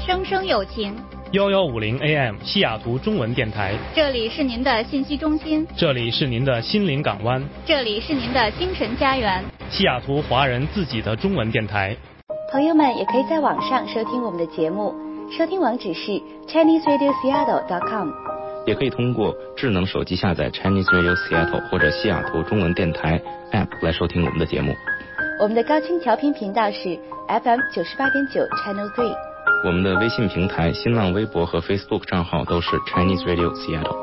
声声有情。 1150 AM 西雅图中文电台， 这里是您的信息中心， 这里是您的心灵港湾， 这里是您的精神家园， 西雅图华人自己的中文电台。 朋友们也可以在网上收听我们的节目，收听网址是 ChineseRadioSeattle.com， 也可以通过智能手机下载 Chinese Radio Seattle 或者西雅图中文电台 App 来收听我们的节目。 我们的高清调频频道是 FM 98.9 Channel 3。 我们的微信平台、新浪微博和 Facebook 账号都是 Chinese Radio Seattle。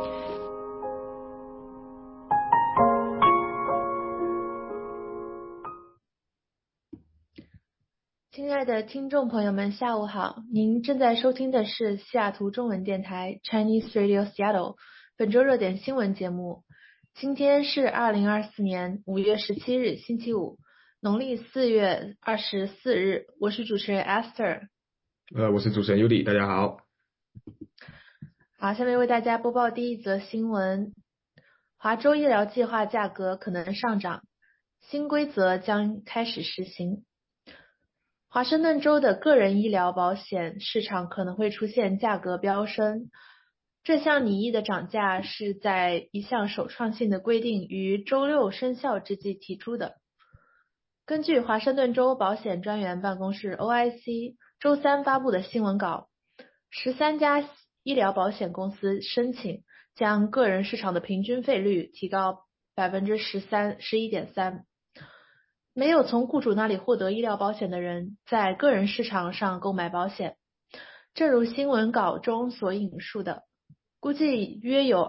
亲爱的听众朋友们，下午好！您正在收听的是西雅图中文电台 Chinese Radio Seattle 本周热点新闻节目。今天是2024年5月17日，星期五，农历4月24日。我是主持人 Esther。 我是主持人 Yuli， 大家好。 好，下面为大家播报第一则新闻：华州医疗计划价格可能上涨，新规则将开始实行。华盛顿州的个人医疗保险市场可能会出现价格飙升。这项拟议的涨价是在一项首创性的规定于周六生效之际提出的。根据华盛顿州保险专员办公室 OIC 周三发布的新闻稿，13家医疗保险公司申请将个人市场的平均费率提高 11.3%。没有从雇主那里获得医疗保险的人在个人市场上购买保险。正如新闻稿中所引述的，估计约有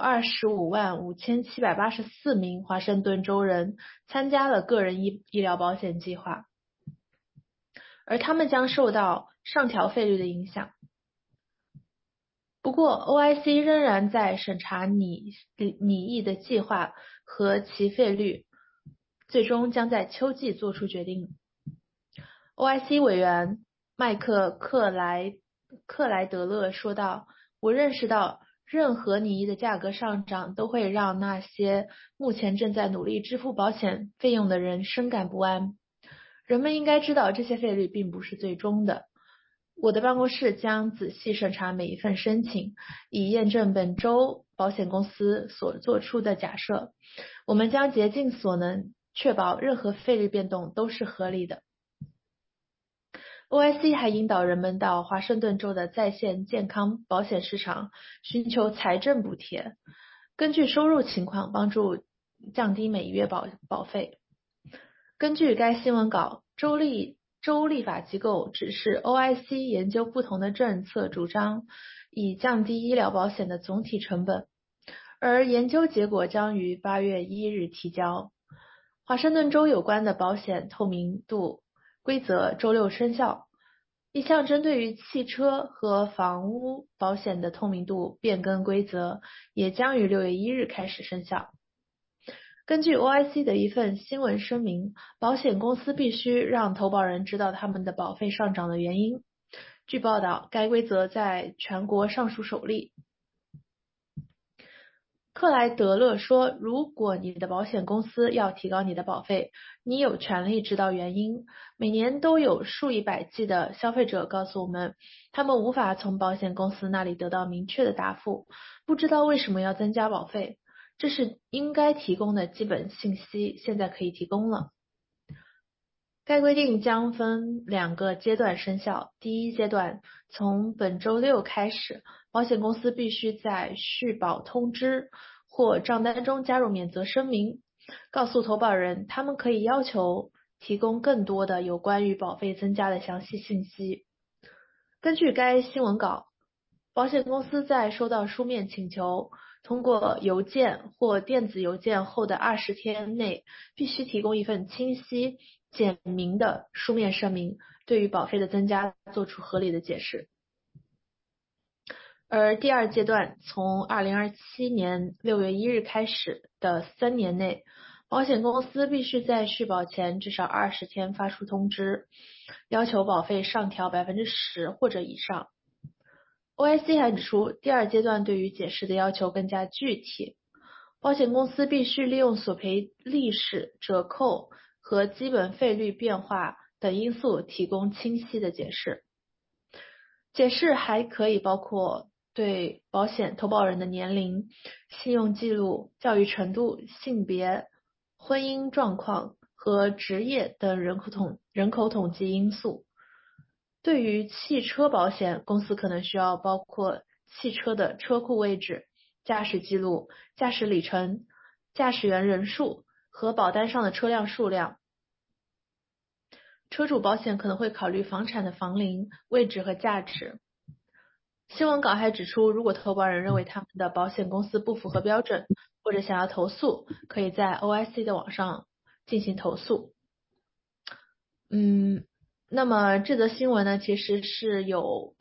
255784名华盛顿州人参加了个人医疗保险计划，而他们将受到上调费率的影响。不过 OIC 仍然在审查拟议的计划和其费率，最终将在秋季做出决定。OIC 委员麦克克莱德勒说道，我认识到任何拟议的价格上涨都会让那些目前正在努力支付保险费用的人深感不安。人们应该知道这些费率并不是最终的。我的办公室将仔细审查每一份申请，以验证本州保险公司所做出的假设。我们将竭尽所能确保任何费率变动都是合理的。OIC 还引导人们到华盛顿州的在线健康保险市场寻求财政补贴，根据收入情况帮助降低每月保费。根据该新闻稿，州立法机构指示 OIC 研究不同的政策主张，以降低医疗保险的总体成本，而研究结果将于8月1日提交。华盛顿州有关的保险透明度规则周六生效，一项针对于汽车和房屋保险的透明度变更规则也将于6月1日开始生效。根据 OIC 的一份新闻声明，保险公司必须让投保人知道他们的保费上涨的原因。据报道，该规则在全国尚属首例。克莱德勒说，如果你的保险公司要提高你的保费，你有权利知道原因。每年都有数以百计的消费者告诉我们，他们无法从保险公司那里得到明确的答复，不知道为什么要增加保费。这是应该提供的基本信息，现在可以提供了。该规定将分2个阶段生效。第一阶段从本周六开始，保险公司必须在续保通知或账单中加入免责声明，告诉投保人他们可以要求提供更多的有关于保费增加的详细信息。根据该新闻稿，保险公司在收到书面请求通过邮件或电子邮件后的20天内，必须提供一份清晰简明的书面声明，对于保费的增加做出合理的解释。而第二阶段从2027年6月1日开始的3年内，保险公司必须在续保前至少20天发出通知，要求保费上调 10% 或者以上。OIC 还指出，第二阶段对于解释的要求更加具体，保险公司必须利用索赔历史、折扣和基本费率变化等因素提供清晰的解释。 解释还可以包括对保险投保人的年龄、信用记录、教育程度、性别、婚姻状况和职业等人口统计因素。对于汽车保险，公司可能需要包括汽车的车库位置、驾驶记录、驾驶里程、驾驶员人数和保单上的车辆数量。车主保险可能会考虑房产的房龄、位置和价值。新闻稿还指出，如果投保人认为他们的保险公司不符合标准，或者想要投诉，可以在 OIC 的网上进行投诉。那么这则新闻呢，其实是有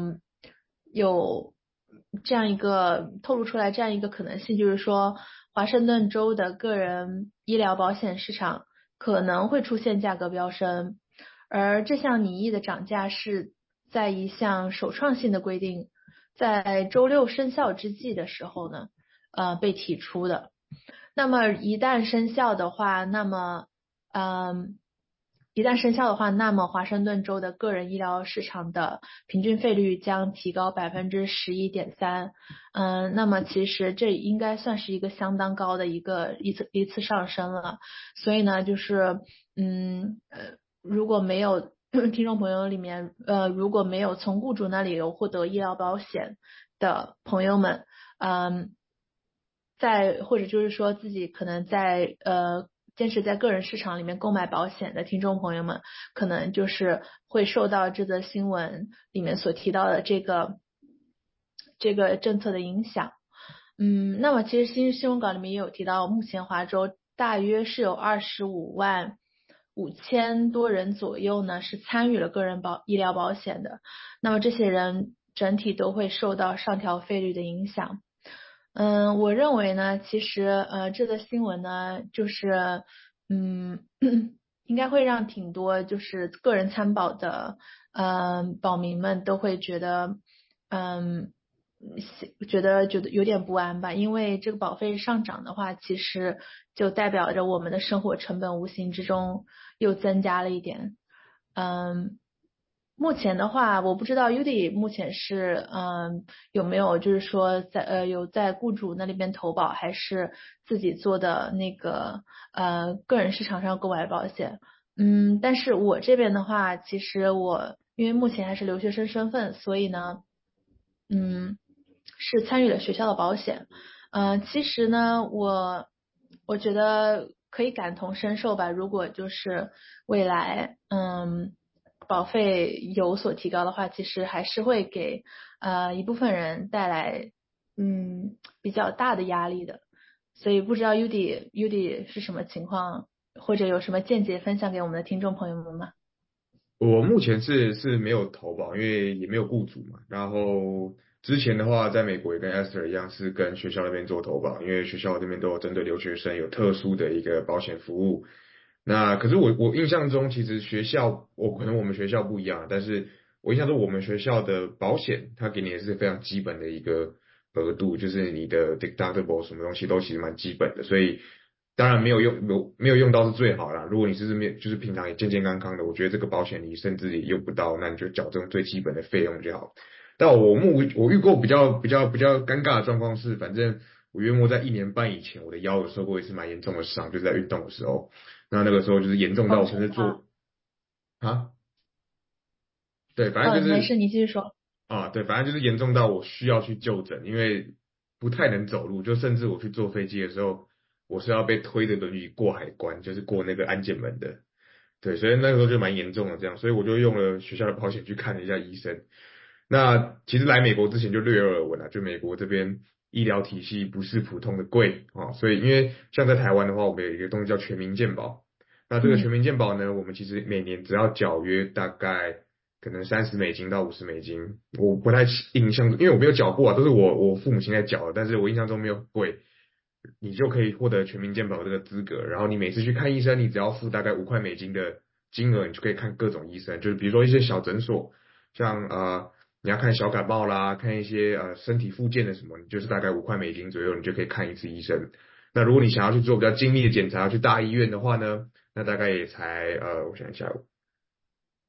这样一个透露出来这样一个可能性，就是说华盛顿州的个人医疗保险市场可能会出现价格飙升，而这项拟议的涨价是在一项首创性的规定在周六生效之际的时候呢，被提出的。那么一旦生效的话，那么华盛顿州的个人医疗市场的平均费率将提高11.3%。那么其实这应该算是一个相当高的一次上升了。所以呢，就是如果没有听众朋友里面如果没有从雇主那里有获得医疗保险的朋友们，或者就是说自己可能坚持在个人市场里面购买保险的听众朋友们，可能就是会受到这则新闻里面所提到的这个政策的影响。那么其实新闻稿里面也有提到，目前华州大约是有25.5万多人左右呢是参与了个人医疗保险的。那么这些人整体都会受到上调费率的影响。我认为呢，其实这个新闻呢，就是应该会让挺多就是个人参保的保民们都会觉得有点不安吧，因为这个保费上涨的话，其实就代表着我们的生活成本无形之中又增加了一点。目前的话，我不知道 Udy 目前是有没有就是说在雇主那里边投保，还是自己做的那个个人市场上购买保险。但是我这边的话，其实我因为目前还是留学生身份，所以呢是参与了学校的保险。其实呢我觉得可以感同身受吧，如果就是未来保费有所提高的话，其实还是会给一部分人带来比较大的压力的。所以不知道 Udy 是什么情况，或者有什么见解分享给我们的听众朋友们吗？ 我目前是没有投保，因为也没有雇主嘛。然后之前的话，在美国也跟 Esther 一样，是跟学校那边做投保，因为学校那边都有针对留学生有特殊的一个保险服务。那可是我印象中，其实可能我们学校不一样，但是我印象中我们学校的保险，它给你也是非常基本的一个额度，就是你的 deductible 什么东西都其实蛮基本的，所以当然没有用到是最好啦。如果你就是平常也健健康康的，我觉得这个保险你甚至也用不到，那你就缴这种最基本的费用就好。但我遇过比较尴尬的状况是，反正我约莫在1年半以前，我的腰有受过一次蛮严重的伤，就是在运动的时候。那个时候就是严重到我甚至啊，对，反正就是没事，你继续说。 对，反正就是严重到我需要去就诊，因为不太能走路，就甚至我去坐飞机的时候，我是要被推着轮椅过海关，就是过那个安检门的。对，所以那个时候就蛮严重的这样，所以我就用了学校的保险去看了一下医生。那其实来美国之前就略有耳闻了，就美国这边医疗体系不是普通的贵所以因为像在台湾的话，我们有一个东西叫全民健保。那这个全民健保呢，我们其实每年只要缴约大概可能$30到$50，我不太印象，因为我没有缴过都是我父母亲在缴的，但是我印象中没有贵，你就可以获得全民健保这个资格。然后你每次去看医生，你只要付大概$5的金额，你就可以看各种医生，就是比如说一些小诊所，像你要看小感冒啦，看一些身体复健的什么，你就是大概$5左右，你就可以看一次医生。那如果你想要去做比较精密的检查，去大医院的话呢，那大概也才我想一下，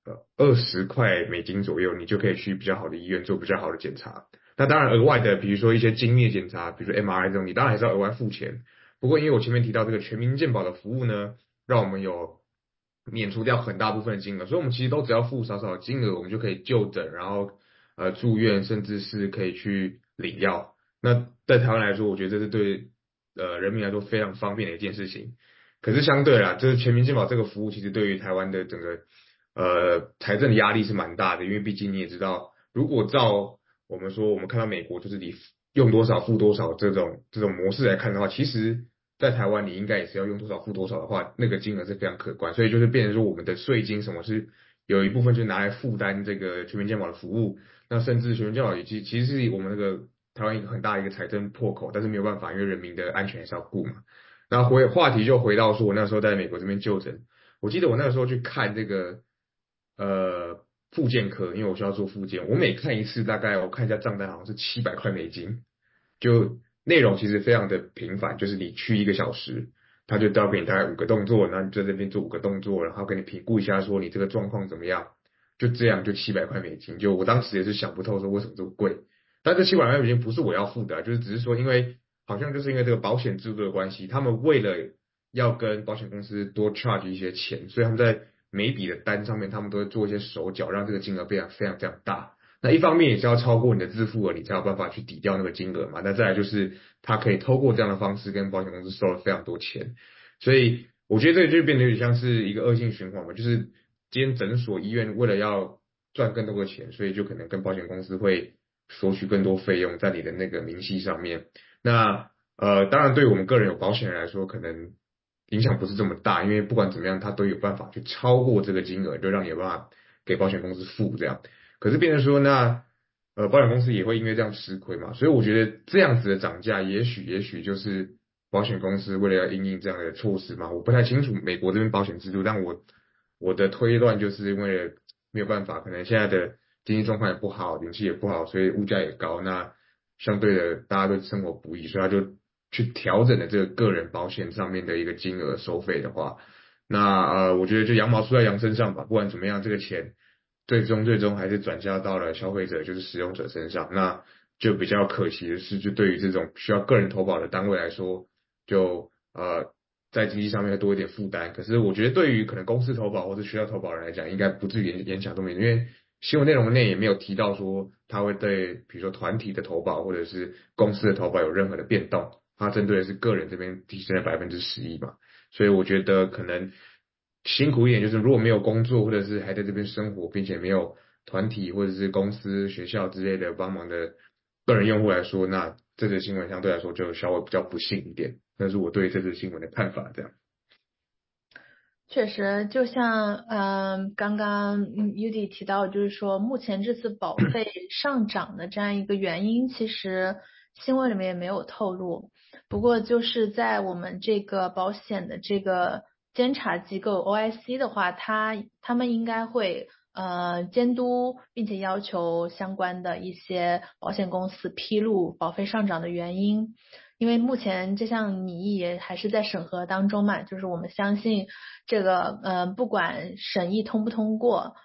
$20左右，你就可以去比较好的医院做比较好的检查。那当然额外的，比如说一些精密检查，比如说 MRI 这种，你当然还是要额外付钱。不过因为我前面提到这个全民健保的服务呢，让我们有免除掉很大部分的金额，所以我们其实都只要付少少的金额，我们就可以就诊，然后住院，甚至是可以去领药。那在台湾来说，我觉得这是对人民来说非常方便的一件事情。可是相对啦，就是全民健保这个服务，其实对于台湾的整个财政的压力是蛮大的，因为毕竟你也知道，如果照我们说我们看到美国就是你用多少付多少这种模式来看的话，其实在台湾你应该也是要用多少付多少的话，那个金额是非常可观，所以就是变成说我们的税金什么是有一部分就拿来负担这个全民健保的服务，那甚至全民健保也其实是我们那个台湾一个很大的一个财政破口，但是没有办法，因为人民的安全还是要顾嘛。然后话题就回到说，我那时候在美国这边就诊，我记得我那个时候去看这个复健科，因为我需要做复健，我每看一次大概我看一下账单好像是$700，就内容其实非常的频繁，就是你去1个小时，他就要给你大概5个动作，然后你在这边做5个动作，然后给你评估一下说你这个状况怎么样，就这样就$700，就我当时也是想不透说为什么这么贵，但这$700不是我要付的啊，就是只是说因为好像就是因为这个保险制度的关系，他们为了要跟保险公司多 charge 一些钱，所以他们在每一笔的单上面，他们都会做一些手脚，让这个金额非常非常非常大。那一方面也是要超过你的自付额，你才有办法去抵掉那个金额嘛。那再来就是他可以透过这样的方式跟保险公司收了非常多钱，所以我觉得这个就变得有点像是一个恶性循环嘛，就是今天诊所医院为了要赚更多的钱，所以就可能跟保险公司会索取更多费用在你的那个明细上面。那当然对于我们个人有保险人来说，可能影响不是这么大，因为不管怎么样，他都有办法去超过这个金额，就让你有办法给保险公司付这样。可是变成说，那保险公司也会因为这样吃亏嘛，所以我觉得这样子的涨价，也许就是保险公司为了要因应这样的措施嘛，我不太清楚美国这边保险制度，但我的推断就是因为没有办法，可能现在的经济状况也不好，景气也不好，所以物价也高，那相对的大家对生活不易，所以他就去调整了这个个人保险上面的一个金额收费的话，那我觉得就羊毛出在羊身上吧，不管怎么样，这个钱最终还是转嫁到了消费者，就是使用者身上。那就比较可惜的是，就对于这种需要个人投保的单位来说，就在经济上面会多一点负担。可是我觉得对于可能公司投保或者学校投保人来讲，应该不至于影响这么严重，因为新闻内容内也没有提到说它会对比如说团体的投保或者是公司的投保有任何的变动，它针对的是个人这边提升了11%嘛。所以我觉得可能辛苦一点，就是如果没有工作，或者是还在这边生活，并且没有团体或者是公司、学校之类的帮忙的个人用户来说，那这则新闻相对来说就稍微比较不幸一点。那是我对这则新闻的看法，这样。 确实，就像刚刚Yudi 提到，就是说目前这次保费上涨的这样一个原因，其实新闻里面也没有透露。不过就是在我们这个保险的这个监察机构 OIC 的话，他们应该会监督，并且要求相关的一些保险公司披露保费上涨的原因。因为目前这项拟议也还是在审核当中嘛，就是我们相信这个不管审议通不通过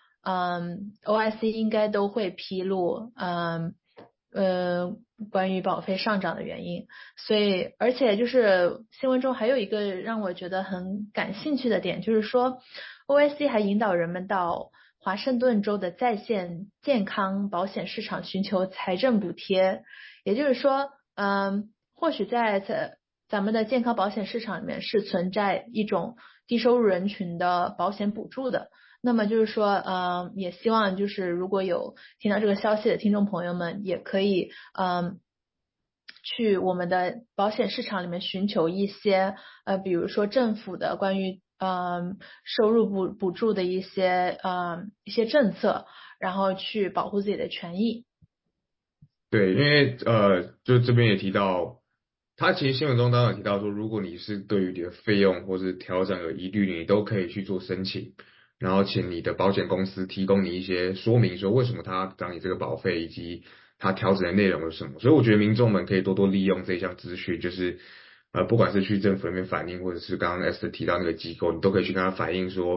，OIC 应该都会披露关于保费上涨的原因。所以而且就是新闻中还有一个让我觉得很感兴趣的点，就是说 OIC 还引导人们到华盛顿州的在线健康保险市场寻求财政补贴。也就是说或许在咱们的健康保险市场里面是存在一种低收入人群的保险补助的。那么就是说也希望就是如果有听到这个消息的听众朋友们，也可以去我们的保险市场里面寻求一些比如说政府的关于收入补助的一些政策，然后去保护自己的权益。 对，因为就这边也提到，他其实新闻中当然提到说，如果你是对于你的费用或是调整有疑虑，你都可以去做申请，然后请你的保险公司提供你一些说明，说为什么他涨你这个保费，以及他调整的内容有什么。所以我觉得民众们可以多多利用这一项资讯，就是不管是去政府那边反映，或者是刚刚 Esther 提到那个机构，你都可以去跟他反映说，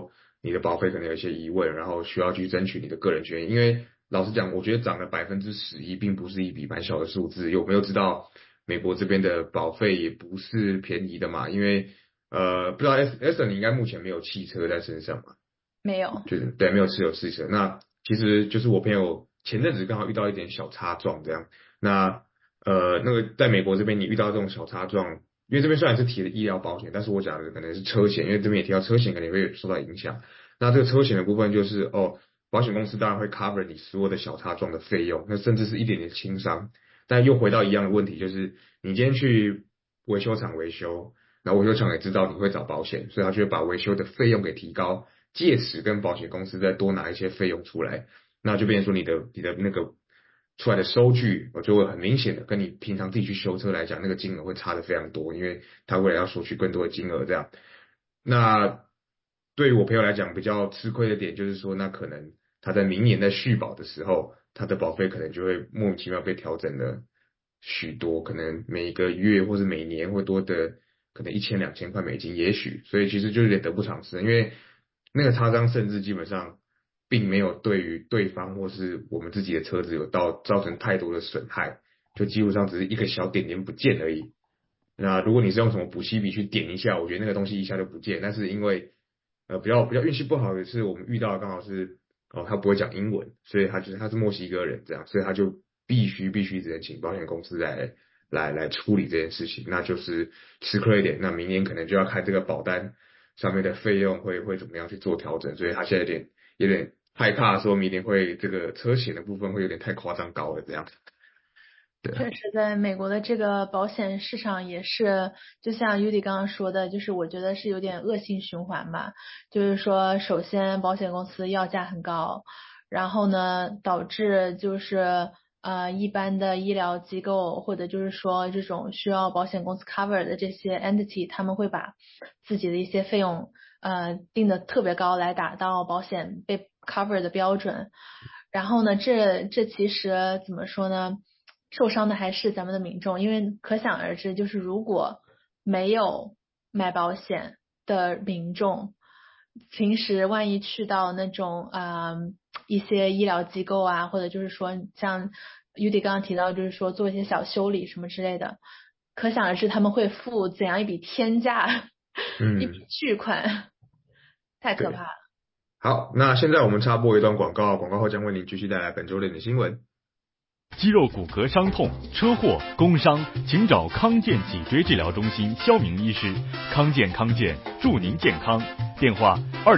你的保费可能有一些疑问，然后需要去争取你的个人权益。因为老实讲，我觉得涨了11%，并不是一笔蛮小的数字。有没有知道美国这边的保费也不是便宜的嘛？因为不知道 Esther 你应该目前没有汽车在身上嘛？ 没有。 就是对，没有持有汽车。那其实就是我朋友前阵子刚好遇到一点小擦撞这样。那那个在美国这边你遇到这种小擦撞，因为这边虽然是提了医疗保险，但是我讲的可能是车险，因为这边也提到车险可能会受到影响。那这个车险的部分就是保险公司当然会 cover 你所有的小擦撞的费用，那甚至是一点点轻伤。但又回到一样的问题，就是你今天去维修厂维修，然后维修厂也知道你会找保险，所以他就会把维修的费用给提高，借此跟保险公司再多拿一些费用出来，那就变成说你的那个出来的收据，就会很明显的跟你平常自己去修车来讲，那个金额会差的非常多，因为他为了要索取更多的金额这样。那对于我朋友来讲，比较吃亏的点就是说，那可能他在明年在续保的时候，他的保费可能就会莫名其妙被调整了许多，可能每个月或是每年会多的可能1000-2000块美金，也许，所以其实就有点得不偿失，因为那个擦伤甚至基本上并没有对于对方或是我们自己的车子有造成太多的损害，就基本上只是一个小点点不见而已。那如果你是用什么补漆笔去点一下，我觉得那个东西一下就不见。但是因为比较运气不好的是，我们遇到的刚好是他不会讲英文，所以他是墨西哥人这样，所以他就必须只能请保险公司来处理这件事情，那就是吃亏一点。那明年可能就要看这个保单上面的费用会怎么样去做调整，所以他现在有点害怕，说明年会这个车险的部分会有点太夸张高了这样。对啊。 确实，在美国的这个保险市场也是，就像 Yudi 刚刚说的，就是我觉得是有点恶性循环吧。就是说，首先保险公司要价很高，然后呢，导致就是一般的医疗机构或者就是说这种需要保险公司 cover 的这些 entity，他们会把自己的一些费用定的特别高，来达到保险被 cover 的标准。然后呢，这其实怎么说呢？受伤的还是咱们的民众，因为可想而知，就是如果没有买保险的民众，平时万一去到那种一些医疗机构啊，或者就是说像 Yudi 刚刚提到，就是说做一些小修理什么之类的，可想而知他们会付怎样一笔天价，一笔巨款，太可怕了。 好，那现在我们插播一段广告，广告后将为您继续带来本周的新闻。 肌肉骨骼伤痛、车祸、工伤，请找康健脊椎治疗中心肖明医师。康健祝您健康。电话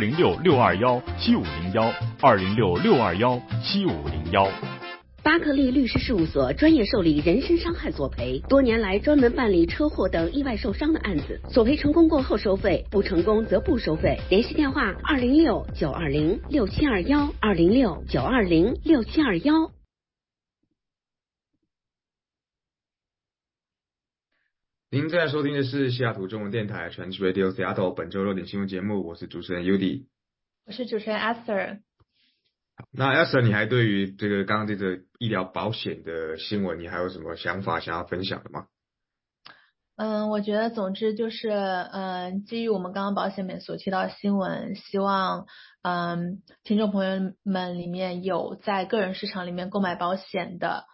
206-621-7501，206-621-7501。 巴克利律师事务所专业受理人身伤害索赔，多年来专门办理车祸等意外受伤的案子，索赔成功过后收费，不成功则不收费。联系电话206-920-6721，206-920-6721。 您正在收听的是西雅图中文电台 Chinese Radio Seattle 本周6点新闻节目，我是主持人 Yudi， 我是主持人 Esther。 那 Esther， 你还对于这个刚刚这个医疗保险的新闻，你还有什么想法想要分享的吗？ 我觉得总之就是，基于我们刚刚保险里面所提到的新闻，希望，听众朋友们里面有在个人市场里面购买保险的，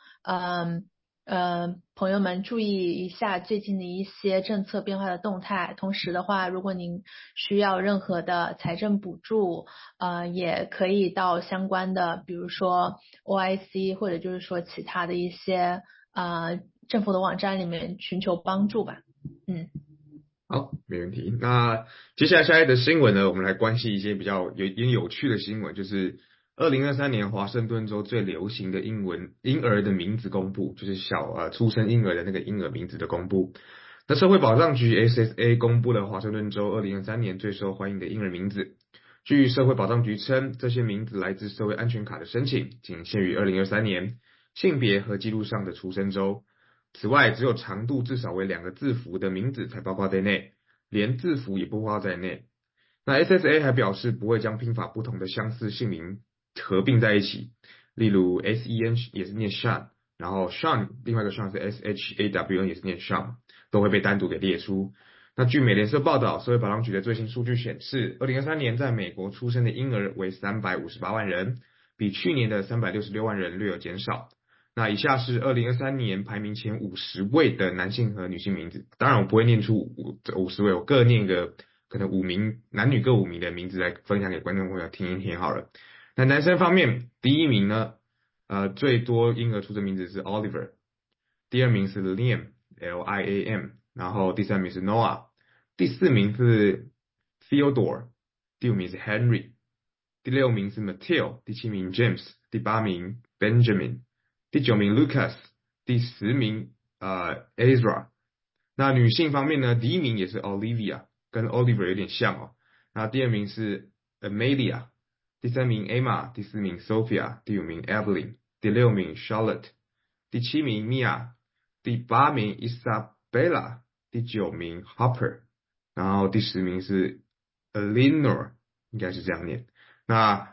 朋友们注意一下最近的一些政策变化的动态。同时的话，如果您需要任何的财政补助，也可以到相关的，比如说 OIC 或者就是说其他的一些政府的网站里面寻求帮助吧。 好，没问题。那接下来下一则新闻呢，我们来关心一些比较有点有趣的新闻，就是2023年华盛顿州最流行的婴儿的名字公布，就是出生婴儿的那个婴儿名字的公布。那社会保障局 SSA 公布了华盛顿州2023年最受欢迎的婴儿名字。据社会保障局称，这些名字来自社会安全卡的申请，仅限于2023年，性别和记录上的出生州。此外，只有长度至少为2个字符的名字才包括在内，连字符也不包括在内。那 SSA 还表示不会将拼法不同的相似姓名合并在一起，例如 SEN 也是念 Sean， 然后 Sean 另外一个 Sean 是 SHAWN 也是念 Sean， 都会被单独给列出。 那据美联社报道，社会保障局的最新数据显示，2023年在美国出生的婴儿为358万人，比去年的366万人略有减少。那以下是2023年排名前50位的男性和女性名字，当然我不会念出50位，我各念个可能5名，男女各5名的名字来分享给观众朋友听一听好了。那男生方面，第一名呢，最多婴儿出生名字是 Oliver， 第二名是 Liam L-I-A-M， 然后第三名是 Noah， 第四名是 Theodore， 第五名是 Henry， 第六名是 Matteo， 第七名 James， 第八名 Benjamin， 第九名 Lucas， 第十名Ezra。 那女性方面呢，第一名也是 Olivia， 跟 Oliver 有点像哦。那第二名是 Amelia， 第三名 Emma， 第四名 Sophia， 第五名 Evelyn， 第六名 Charlotte， 第七名 Mia， 第八名 Isabella， 第九名 Hopper， 然后第十名是 Eleanor， 应该是这样念。那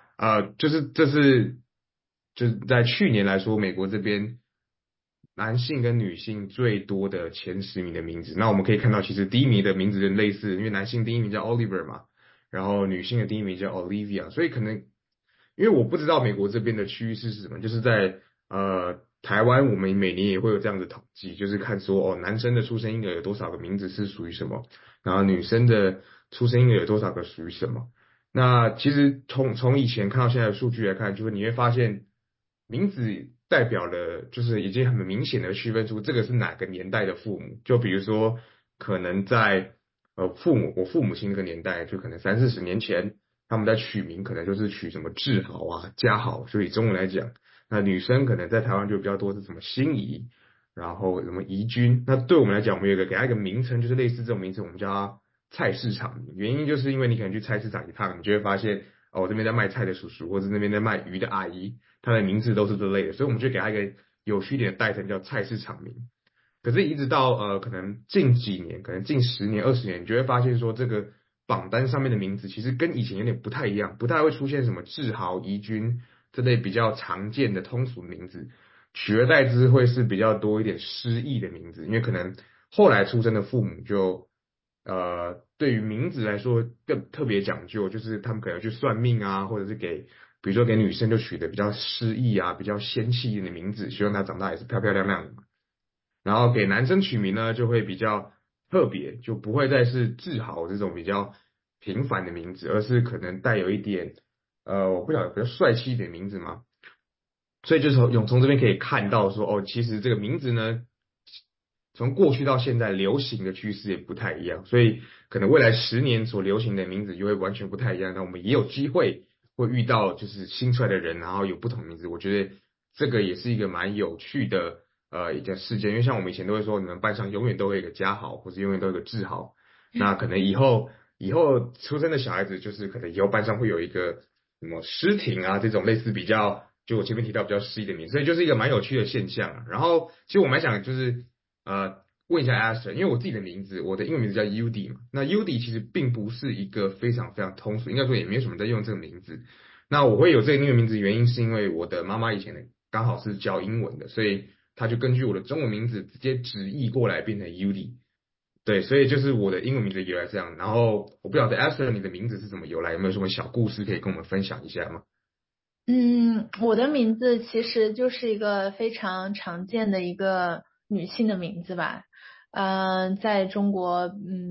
就是在去年来说，美国这边男性跟女性最多的前10名的名字。那我们可以看到，其实第一名的名字很类似，因为男性第一名叫 Oliver 嘛，然后女性的第一名叫 Olivia， 所以可能因为我不知道美国这边的趋势是什么，就是在台湾我们每年也会有这样的统计，就是看说男生的出生婴儿有多少个名字是属于什么，然后女生的出生婴儿有多少个属于什么。那其实从以前看到现在的数据来看，就是你会发现名字代表了就是已经很明显的区分出这个是哪个年代的父母。就比如说可能在我父母亲那个年代，就可能30-40年前，他们在取名可能就是取什么志豪啊、家豪，所以中文来讲，那女生可能在台湾就比较多是什么心仪，然后什么怡君。那对我们来讲，我们有给他一个名称，就是类似这种名称，我们叫它菜市场名。原因就是因为你可能去菜市场一趟，你就会发现这边在卖菜的叔叔，或者那边在卖鱼的阿姨，他的名字都是这类的，所以我们就给他一个有趣一点的代称，叫菜市场名。可是，一直到可能近几年，可能近10年、20年，你就会发现说，这个榜单上面的名字其实跟以前有点不太一样，不太会出现什么志豪、怡君这类比较常见的通俗名字，取而代之会是比较多一点诗意的名字，因为可能后来出生的父母就对于名字来说更特别讲究，就是他们可能去算命啊，或者是比如说给女生就取的比较诗意啊、比较仙气一点的名字，希望她长大也是漂漂亮亮的嘛。然后给男生取名呢，就会比较特别，就不会再是志豪这种比较平凡的名字，而是可能带有一点我不晓得比较帅气一点名字嘛。所以就是从这边可以看到说，其实这个名字呢，从过去到现在流行的趋势也不太一样，所以可能未来10年所流行的名字就会完全不太一样。那我们也有机会会遇到就是新出来的人，然后有不同名字，我觉得这个也是一个蛮有趣的一个事件。因为像我们以前都会说，你们班上永远都会有一个家豪，或者永远都有一个志豪。那可能以后出生的小孩子，就是可能以后班上会有一个什么诗婷啊这种类似比较，就我前面提到比较诗意的名字，所以就是一个蛮有趣的现象啊。然后其实我蛮想就是问一下 Astor， 因为我自己的名字，我的英文名字叫 Udi 嘛，那 Udi 其实并不是一个非常非常通俗，应该说也没有什么在用这个名字。那我会有这个英文名字，原因是因为我的妈妈以前刚好是教英文的，所以她就根据我的中文名字直接直译过来变成 Udi。对，所以就是我的英文名字由来这样。然后我不晓得 Astor 你的名字是怎么由来，有没有什么小故事可以跟我们分享一下吗？ 我的名字其实就是一个非常常见的一个女性的名字吧。在中国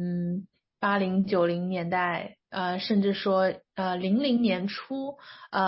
，80、90年代，甚至说00年初，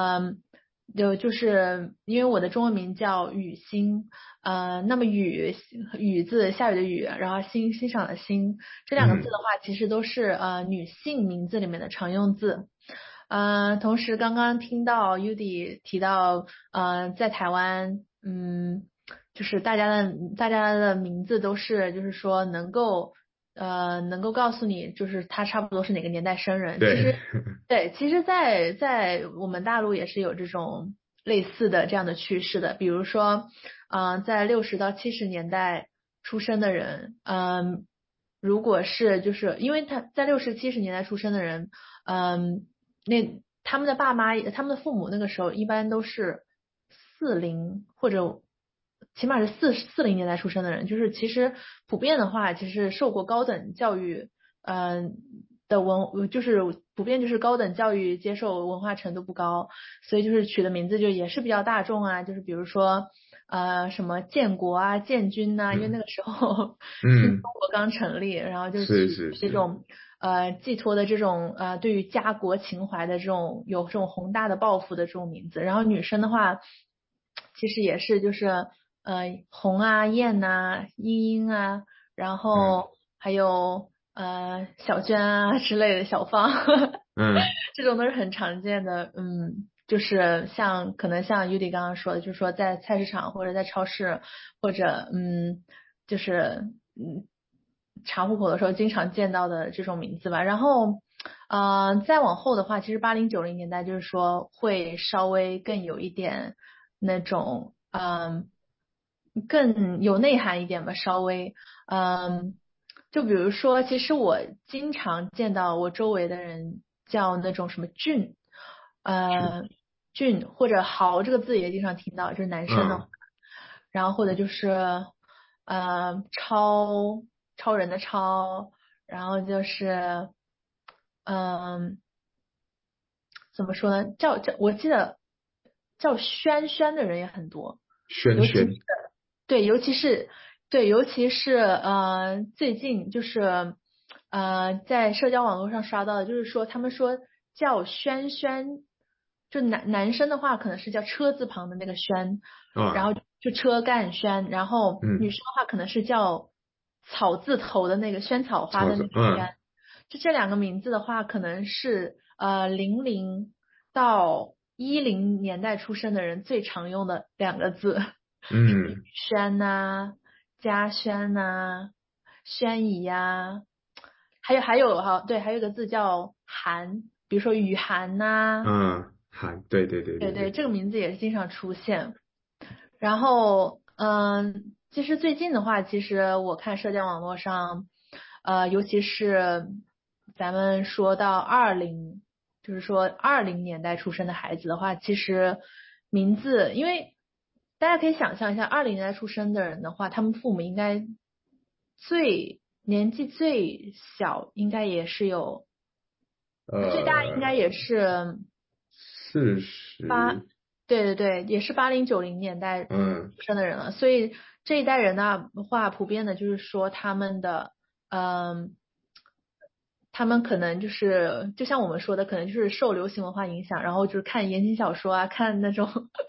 就是因为我的中文名叫雨欣，那么雨字下雨的雨，然后欣赏的欣，这2个字的话，其实都是女性名字里面的常用字。同时刚刚听到 Udi 提到在台湾就是大家的名字都是就是说能够告诉你就是他差不多是哪个年代生人。其实在我们大陆也是有这种类似的这样的趋势的。比如说在60到70年代出生的人，如果是就是因为他在60、70年代出生的人，那他们的爸妈、他们的父母那个时候一般都是40或者起码是40年代出生的人，就是其实普遍的话，其实受过高等教育就是普遍就是高等教育接受文化程度不高，所以就是取的名字就也是比较大众啊，就是比如说什么建国啊、建军呐、因为那个时候新中国刚成立，然后就是取这种寄托的这种对于家国情怀的这种有这种宏大的抱负的这种名字。然后女生的话，其实也是就是红啊、艳呐、茵茵啊，然后还有小娟啊之类的小芳，这种都是很常见的。就是可能像 Yudi 刚刚说的，就是说在菜市场或者在超市或者就是查户口的时候经常见到的这种名字吧。然后再往后的话，其实80、90年代就是说会稍微更有一点那种更有内涵一点吧，稍微就比如说，其实我经常见到我周围的人叫那种什么俊，俊或者豪这个字也经常听到，就是男生的话，然后或者就是超人的超，然后就是怎么说呢？我记得叫轩轩的人也很多， 轩轩， 对，尤其是最近就是在社交网络上刷到的，就是说他们说叫轩轩，就男生的话可能是叫车字旁的那个轩，然后就车干轩，然后女生的话可能是叫草字头的那个萱草花的那个萱，就这两个名字的话，可能是00到10年代出生的人最常用的两个字。轩呐、嘉轩呐、轩怡呀，还有哈，对，还有一个字叫涵，比如说雨涵呐， 涵，对， 对，这个名字也是经常出现。然后其实最近的话，其实我看社交网络上，尤其是咱们说到就是说20年代出生的孩子的话，其实名字，因为大家可以想象一下，20年代出生的人的话，他们父母应该年纪最小，应该也是有，最大应该也是 40， 对，也是80、90年代出生的人了，所以这一代人的话，普遍的就是说他们的他们可能就像我们说的，可能就是受流行文化影响，然后就是看言情小说啊，看那种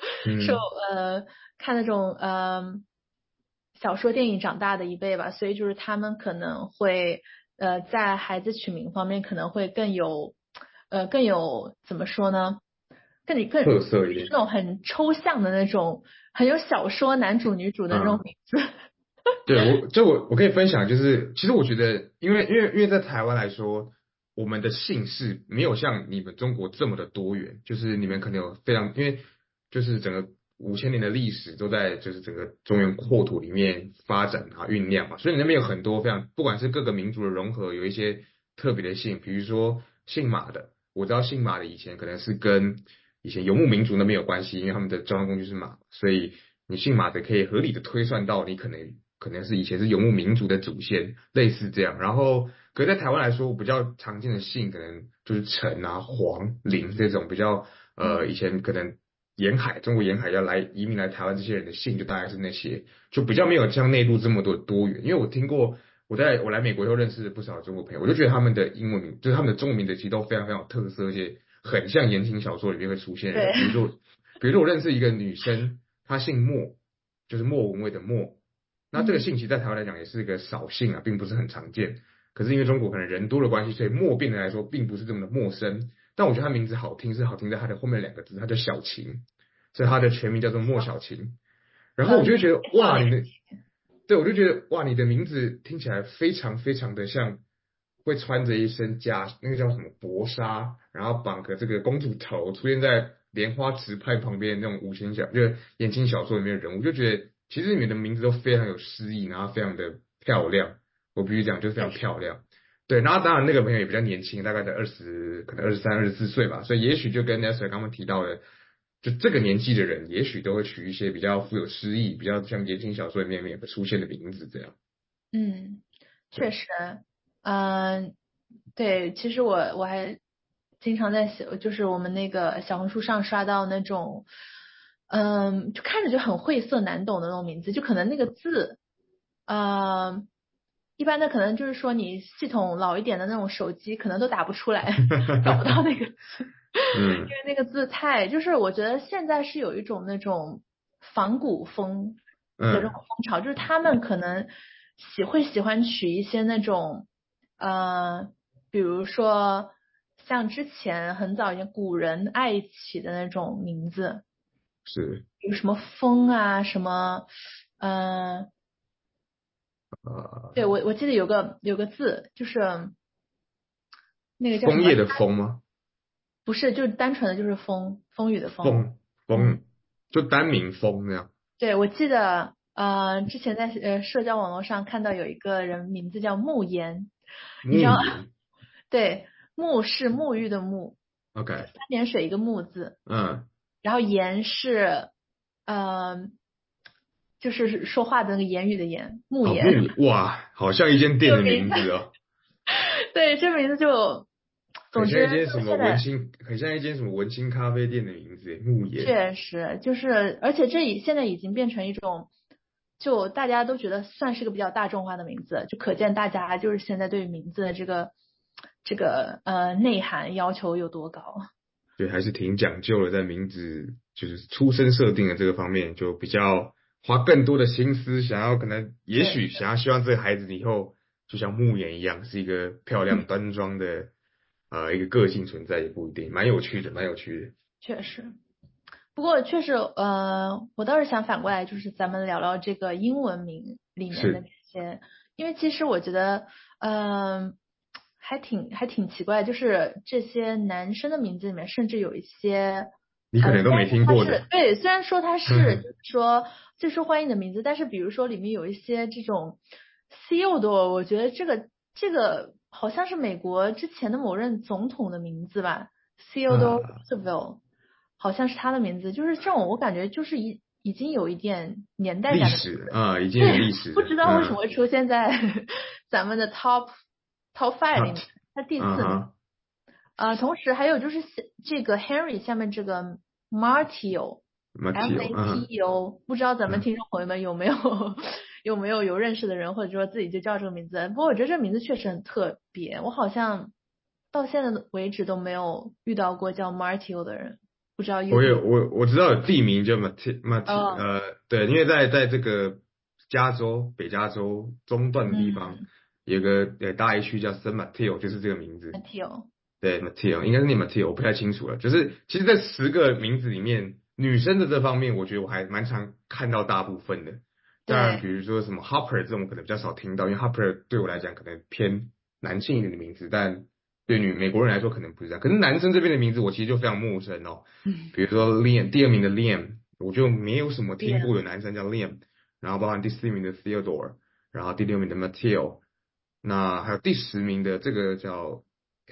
看那种小说电影长大的一辈吧，所以就是他们可能会在孩子取名方面可能会更有怎么说呢？更特色一点， 那种很抽象的那种，很有小说男主女主的那种名字。 对，我可以分享，就是其实我觉得，因为在台湾来说，我们的姓氏没有像你们中国这么的多元，就是你们可能有非常，因为就是整个5000年的历史都在就是整个中原国土里面发展啊酝酿嘛，所以你那边有很多非常，不管是各个民族的融合，有一些特别的姓，比如说姓马的，我知道姓马的以前可能是跟以前游牧民族那边有关系，因为他们的交通工具是马，所以你姓马的可以合理的推算到你可能是以前是游牧民族的祖先，类似这样。然后，可是在台湾来说，比较常见的姓可能就是陈啊、黄、林这种比较以前可能中国沿海要移民来台湾这些人的姓，就大概是那些，就比较没有像内陆这么多的多元。因为我听过，我来美国以后认识不少中国朋友，我就觉得他们的英文名，就是他们的中文名字其实都非常非常有特色，而且很像言情小说里面会出现的人。比如说我认识一个女生，她姓莫，就是莫文蔚的莫。那这个姓其实在台湾来讲也是一个少姓啊，并不是很常见。可是因为中国可能人多的关系，所以莫变得来说并不是这么的陌生。但我觉得他名字好听是好听在他的后面2个字，他叫小晴，所以他的全名叫做莫小晴。然后我就觉得哇，我就觉得哇，你的名字听起来非常非常的像会穿着一身那个叫什么薄纱，然后绑个这个公主头，出现在莲花池畔旁边那种就是言情小说里面的人物，就觉得其实你们的名字都非常有诗意，然后非常的漂亮。我必须讲，就是非常漂亮。对，然后当然那个朋友也比较年轻，大概在可能23、24岁吧，所以也许就跟 Nestor 刚刚提到的，就这个年纪的人，也许都会取一些比较富有诗意、比较像言情小说里面会出现的名字这样。 确实， 对，其实我还经常在就是我们那个小红书上刷到那种，就看着就很晦涩难懂的那种名字，就可能那个字，一般的可能就是说你系统老一点的那种手机可能都打不出来，找不到那个字，因为那个字就是我觉得现在是有一种那种仿古风的这种风潮，就是他们可能会喜欢取一些那种，比如说像之前很早以前古人爱起的那种名字， 是有什么风啊，什么，对，我记得有个字，就是那个叫什么？ 枫叶的枫吗？ 不是，就单纯的就是风雨的风。 枫就单名枫那样。 对，我记得之前在社交网络上看到有一个人名字叫沐言，你知道？对，沐是沐浴的沐 ，OK， 3点水一个沐字，然后言是就是说话的那个言语的言，沐言。 哇，好像一间店的名字哦。 对，这名字就，总之很像一间什么文青咖啡店的名字，沐言。 确实，就是，而且现在已经变成一种，就大家都觉得算是个比较大众化的名字，就可见大家就是现在对于名字的这个内涵要求有多高。 对，还是挺讲究的，在名字就是出生设定的这个方面，就比较花更多的心思，也许想要希望这个孩子以后就像沐言一样，是一个漂亮端庄的一个个性存在，也不一定，蛮有趣的。 确实，不过确实，我倒是想反过来，就是咱们聊聊这个英文名里面的这些，因为其实我觉得，还挺奇怪，就是这些男生的名字里面，甚至有一些你可能都没听过的。 对，虽然说他是就是说最受欢迎的名字，但是比如说里面有一些这种 Theodore， 我觉得这个好像是美国之前的某任总统的名字吧，Theodore Roosevelt，好像是他的名字，就是这种我感觉就是已经有一点年代感的历史已经有历史， 不知道为什么会出现在咱们的 Top 5里面，它第4名。同时还有就是这个 Henry 下面这个 Mateo， 不知道咱们听众朋友们有没有认识的人，或者说自己就叫这个名字。不过我觉得这个名字确实很特别，我好像到现在为止都没有遇到过叫 Mateo 的人，不知道我知道有地名叫 Mateo，对，因为在这个北加州中段的地方，有个大一区叫 San Mateo， 就是这个名字。对 Mateo 应该是念 Mateo， 我不太清楚了。就是其实，在10个名字里面，女生的这方面，我觉得我还蛮常看到大部分的。当然，比如说什么 Harper 这种可能比较少听到，因为 Harper 对我来讲可能偏男性一点的名字，但对美国人来说可能不是这样。可是男生这边的名字我其实就非常陌生哦。比如说 Liam， 第2名的 Liam， 我就没有什么听过的男生叫 Liam， 然后包含第4名的 Theodore， 然后第6名的 Mateo， 那还有第10名的这个叫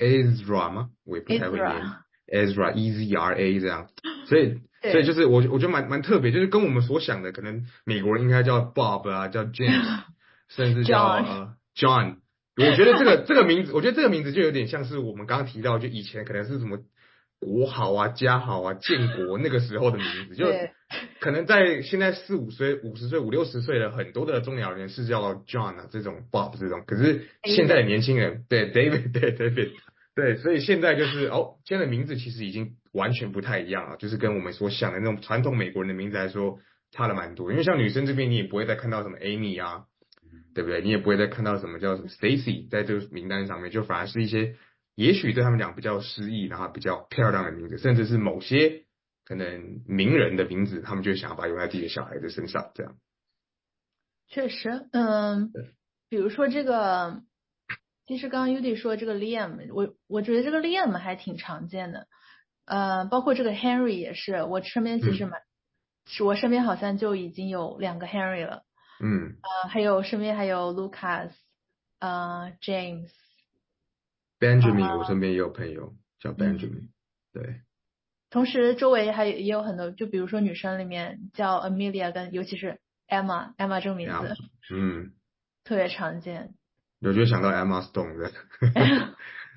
Ezra 吗？我也不太会念 Ezra E-Z-R-A 这样，所以就是我觉得蛮特别，就是跟我们所想的，可能美国人应该叫 Bob 啊，叫 James， 甚至叫John。我觉得这个名字，就有点像是我们刚刚提到，就以前可能是什么国豪啊、家豪啊、建国那个时候的名字，就可能在现在40-50岁、50-60岁的很多的中老年是叫 John 啊这种 Bob 这种，可是现在的年轻人对 David 对，所以现在就是现在的名字其实已经完全不太一样了，就是跟我们所想的那种传统美国人的名字来说差了蛮多。因为像女生这边你也不会再看到什么 Amy 啊，对不对？你也不会再看到什么叫 Stacy 在这个名单上面，就反而是一些也许对他们讲比较诗意，然后比较漂亮的名字，甚至是某些可能名人的名字，他们就想要把它用在自己的小孩子身上，这样。 确实，比如说这个，其实刚刚 Yudi 说这个 Liam， 我觉得这个 Liam 还挺常见的，包括这个 Henry 也是，我身边其实我身边好像就已经有2个 Henry 了，身边还有 Lucas，James。Benjamin， 我身边也有朋友叫 Benjamin，对。 同时周围也有很多，就比如说女生里面叫 Amelia 跟尤其是 Emma 这个名字，特别常见。 我就想到 Emma Stone 的。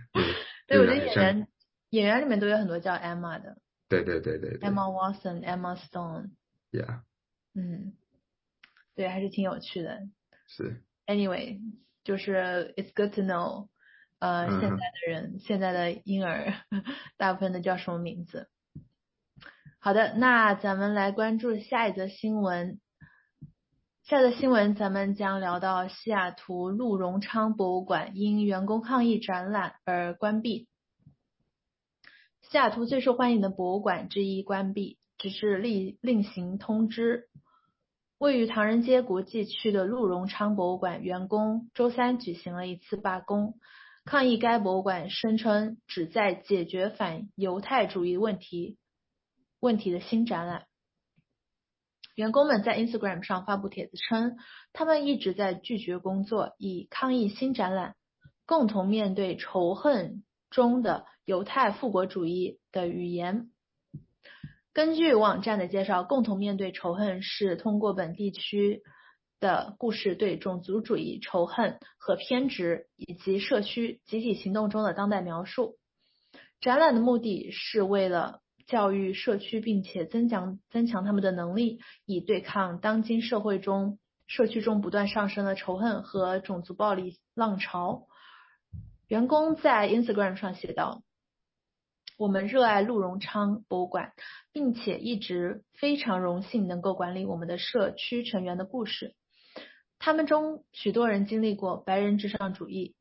对，我觉得就是像演员里面都有很多叫 Emma 的对 ，Emma Watson、Emma Stone， ，Yeah， 对，还是挺有趣的。 是， Anyway， 就是 it's good to know，现在的人，现在的婴儿，大部分的叫什么名字？好的，那咱们来关注下一则新闻。下一则新闻咱们将聊到西雅图陆荣昌博物馆因员工抗议展览而关闭。西雅图最受欢迎的博物馆之一关闭，只是另行通知。位于唐人街国际区的陆荣昌博物馆员工周三举行了一次罢工，抗议该博物馆声称旨在解决反犹太主义问题的新展览。员工们在 Instagram 上发布帖子称，他们一直在拒绝工作，以抗议新展览，共同面对仇恨中的犹太复国主义的语言。根据网站的介绍，共同面对仇恨是通过本地区的故事对种族主义、仇恨和偏执以及社区集体行动中的当代描述。展览的目的是为了教育社区，并且增强他们的能力，以对抗当今社区中不断上升的仇恨和种族暴力浪潮。员工在 Instagram 上写道：我们热爱陆荣昌博物馆，并且一直非常荣幸能够管理我们的社区成员的故事。他们中许多人经历过白人至上主义、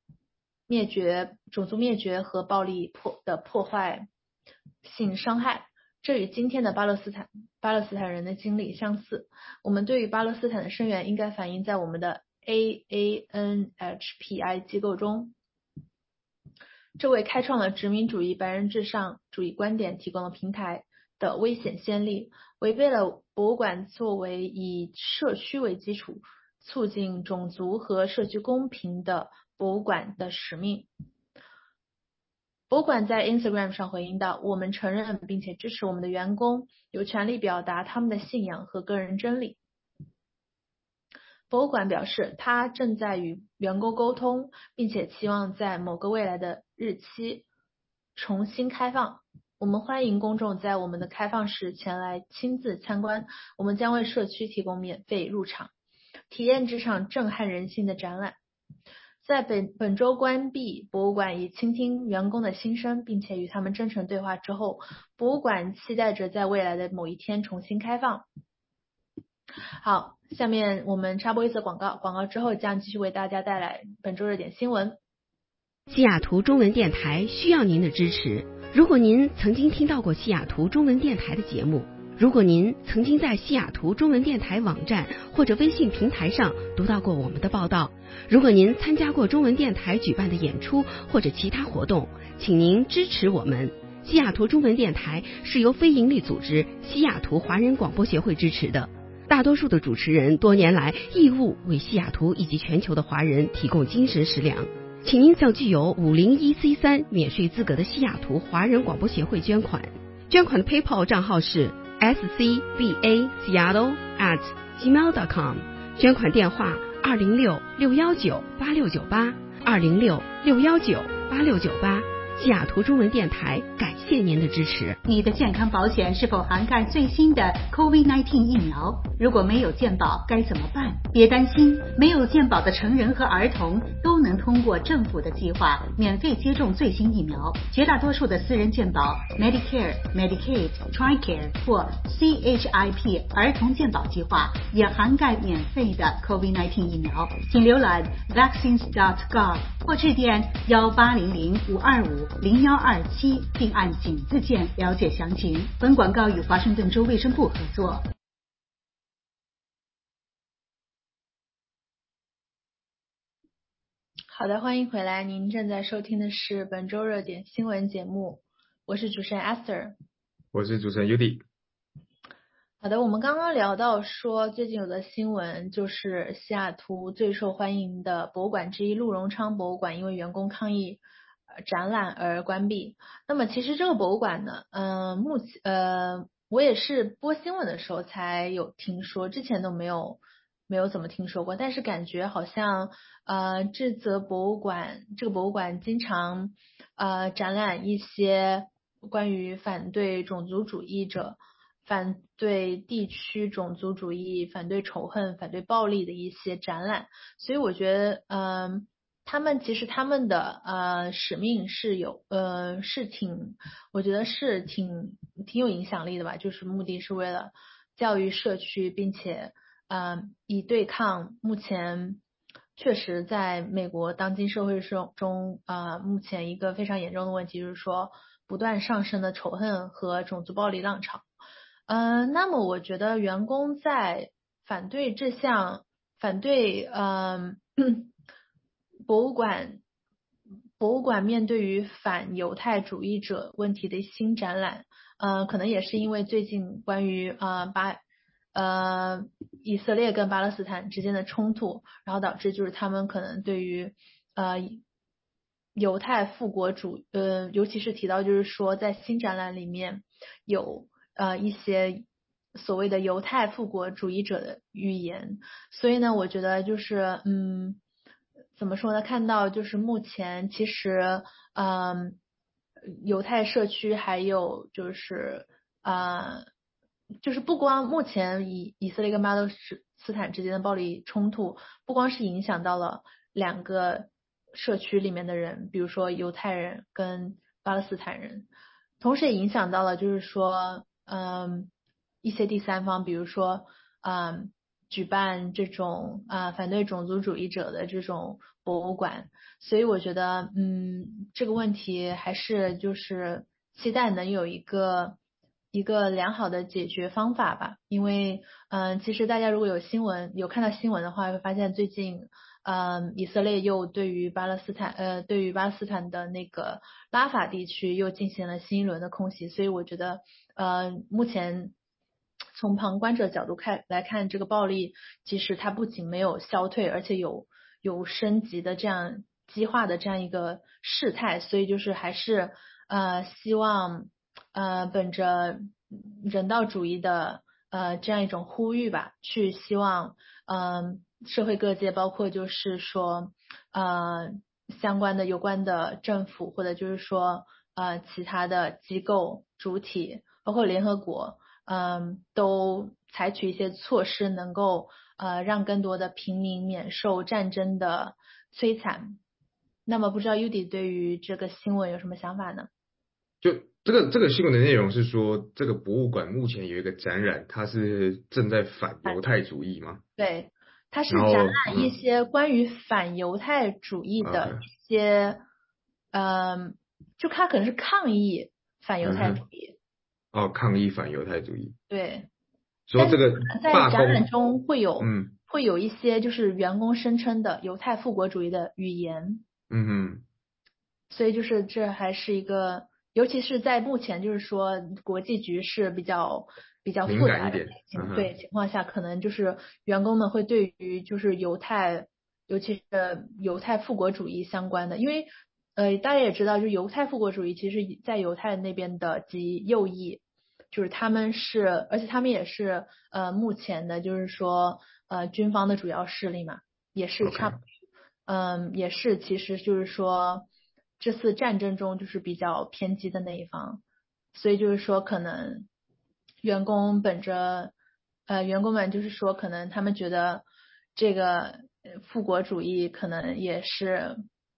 种族灭绝和暴力的破坏性伤害，这与今天的巴勒斯坦人的经历相似。我们对于巴勒斯坦的声援应该反映在我们的 AANHPI 机构中。这为开创了殖民主义白人至上主义观点提供了平台的危险先例，违背了博物馆作为以社区为基础，促进种族和社区公平的博物馆的使命。博物馆在 Instagram 上回应道：我们承认并且支持我们的员工有权利表达他们的信仰和个人真理。博物馆表示，他正在与员工沟通，并且期望在某个未来的日期重新开放。我们欢迎公众在我们的开放时前来亲自参观，我们将为社区提供免费入场，体验这场震撼人心的展览。在本周关闭博物馆以倾听员工的心声，并且与他们真诚对话之后，博物馆期待着在未来的某一天重新开放。好，下面我们插播一则广告，广告之后将继续为大家带来本周热点新闻。 西雅图中文电台需要您的支持。如果您曾经听到过西雅图中文电台的节目，如果您曾经在西雅图中文电台网站或者微信平台上读到过我们的报道，如果您参加过中文电台举办的演出或者其他活动，请您支持我们。西雅图中文电台是由非营利组织西雅图华人广播协会支持的。大多数的主持人多年来义务为西雅图以及全球的华人提供精神食粮，请您向具有501C3免税资格的西雅图华人广播协会捐款。捐款的 PayPal 账号是 scbaseattle@gmail.com， 捐款电话206-619-8698 206-619-8698。西雅图中文电台感谢您的支持。 你的健康保险是否涵盖最新的 COVID-19 疫苗？如果没有健保该怎么办？别担心，没有健保的成人和儿童都能通过政府的计划免费接种最新疫苗。绝大多数的私人健保 Medicare、Medicaid、TRICARE 或 CHIP 儿童健保计划也涵盖免费的 COVID-19 疫苗。请浏览 vaccines.gov 或致电1800-525-0127，并按井字键了解详情。本广告与华盛顿州卫生部合作。 好的，欢迎回来，您正在收听的是本周热点新闻节目，我是主持人 Esther， 我是主持人 Yudi。 好的，我们刚刚聊到说最近有的新闻就是西雅图最受欢迎的博物馆之一陆荣昌博物馆因为员工抗议展览而关闭。那么其实这个博物馆呢，我也是播新闻的时候才有听说，之前都没有没有怎么听说过，但是感觉好像这个博物馆经常展览一些关于反对种族主义者、反对地区种族主义、反对仇恨、反对暴力的一些展览，所以我觉得他们其实他们的使命是我觉得是挺有影响力的吧，就是目的是为了教育社区，并且以对抗目前确实在美国当今社会中目前一个非常严重的问题，就是说不断上升的仇恨和种族暴力浪潮。那么我觉得员工在反对博物馆面对于反犹太主义者问题的新展览，可能也是因为最近关于以色列跟巴勒斯坦之间的冲突，然后导致就是他们可能对于犹太复国尤其是提到就是说在新展览里面有一些所谓的犹太复国主义者的预言，所以呢，我觉得就是怎么说呢？看到就是目前其实犹太社区还有就是不光目前以色列跟巴勒斯坦之间的暴力冲突，不光是影响到了两个社区里面的人，比如说犹太人跟巴勒斯坦人，同时也影响到了就是说一些第三方，比如说举办这种反对种族主义者的这种博物馆，所以我觉得这个问题还是就是期待能有一个良好的解决方法吧，因为其实大家如果有看到新闻的话，会发现最近以色列又对于巴勒斯坦的那个拉法地区又进行了新一轮的空袭，所以我觉得目前从旁观者角度来看，这个暴力其实它不仅没有消退，而且有升级的这样激化的这样一个事态，所以就是还是希望本着人道主义的这样一种呼吁吧，去希望社会各界包括就是说相关的有关的政府或者就是说其他的机构主体，包括联合国都采取一些措施，能够让更多的平民免受战争的摧残。那么不知道 Yudi 对于这个新闻有什么想法呢？ 就这个新闻的内容是说，这个博物馆目前有一个展览，它是正在反犹太主义吗？ 对，它是然后展览一些关于反犹太主义的一些，就它可能是抗议反犹太主义。 抗议反犹太主义。 对。 说这个在展览中会有一些就是员工声称的犹太复国主义的语言。所以就是这还是一个，尤其是在目前就是说国际局势比较复杂的情况下，可能就是员工们会对于就是尤其是犹太复国主义相关的，因为大家也知道，就是犹太复国主义其实在犹太那边的极右翼。就是而且他们也是目前的就是说军方的主要势力嘛，也是也是其实就是说这次战争中就是比较偏激的那一方，所以就是说可能员工们就是说可能他们觉得这个复国主义可能也是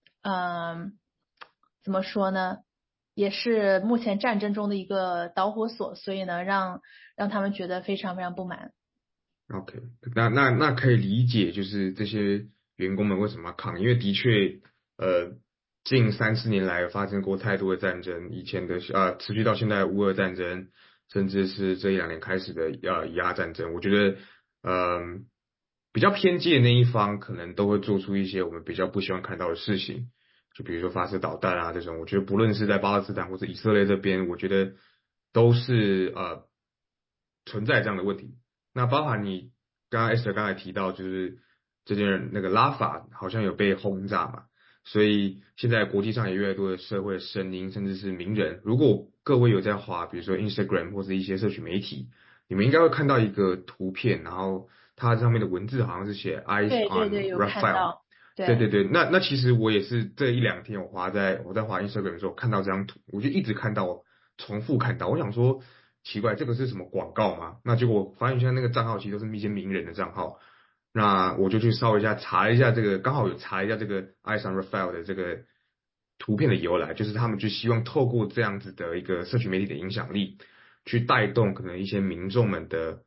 怎么说呢？也是目前战争中的一个导火索，所以呢，让他们觉得非常非常不满。 OK， 那可以理解，就是这些员工们为什么要抗议，因为的确，近3-4年来发生过太多的战争，以前的持续到现在乌俄战争，甚至是这1-2年开始的以阿战争，我觉得，比较偏激的那一方可能都会做出一些我们比较不希望看到的事情。就比如说发射导弹啊这种，我觉得不论是在巴勒斯坦或者以色列这边，我觉得都是存在这样的问题。那包含你刚刚 Esther 刚才提到，就是这件那个拉法好像有被轰炸嘛，所以现在国际上也越来越多的社会声音，甚至是名人，如果各位有在滑，比如说 Instagram 或者一些社群媒体，你们应该会看到一个图片，然后它上面的文字好像是写 Eyes 对 on 对，有看 Raphael。 到。 对，那其实我也是这一两天我在滑 Instagram 的时候看到这张图，我就一直看到，重复看到，我想说奇怪，这个是什么广告吗？那结果发现现在那个账号其实都是一些名人的账号，那我就去稍微查了一下这个，刚好有查一下这个 Eyes on Raphael 的这个图片的由来，就是他们就希望透过这样子的一个社群媒体的影响力，去带动可能一些民众们的